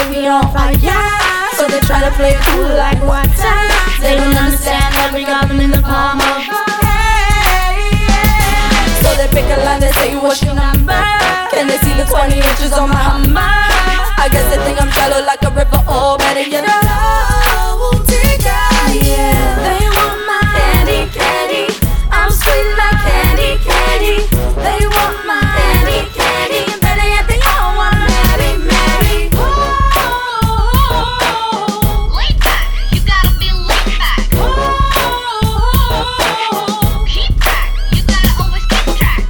say we on fire. So they try to play it cool like water. They don't understand that we got them in the palm of our hand. So they pick a line, they say what's your number? Can they see the 20 inches on my Hummer? I guess they think I'm shallow like a river, or better yet a gold digger. Yeah, they want my candy, candy. I'm sweet like candy, candy. They want my candy, candy. And better yet, they all want Mary, Mary. Laid back, you gotta be laid back. Keep track, you gotta always keep track.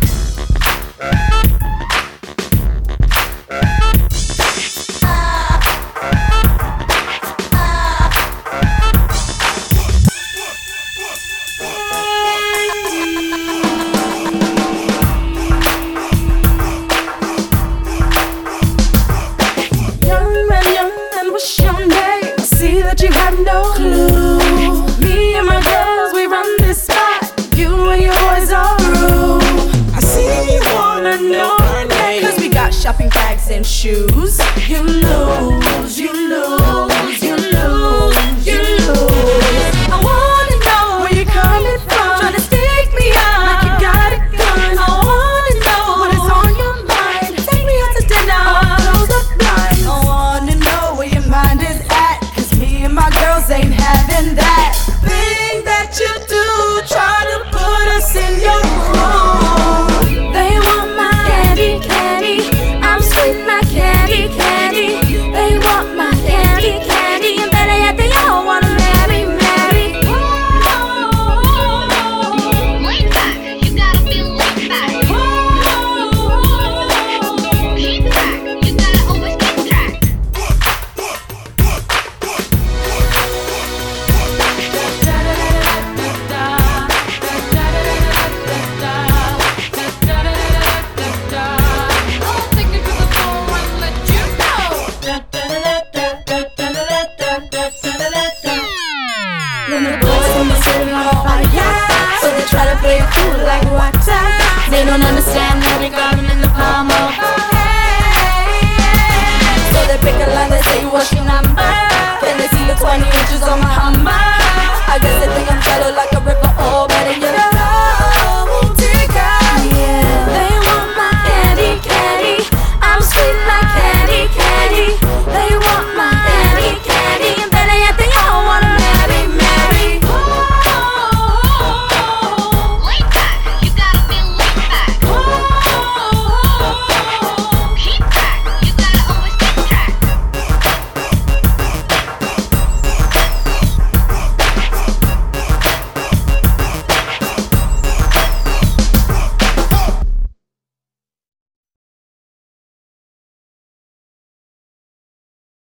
What's your name? See that you have no clue. Me and my girls, we run this spot. You and your boys are rude. I see you wanna know our name, 'cause we got shopping bags and shoes. You lose, you lose, you lose, you lose. I wanna know where you're coming from, trying to stick me up like you got a gun. I wanna know what is on your mind. Take me out to dinner, close the blinds. I wanna know where your mind is at, 'cause me and my girls ain't having that thing that you do, try to put us in your room. They want my candy, candy. I'm sweet like candy, candy. They want my candy, candy. And better yet, they all wanna marry, marry. Laid back, you gotta be laid back. Keep track, you gotta always keep track. I'll take you to the floor and let you know. When the boys in the city on fire, so they try to play it cool like water. They don't understand that we got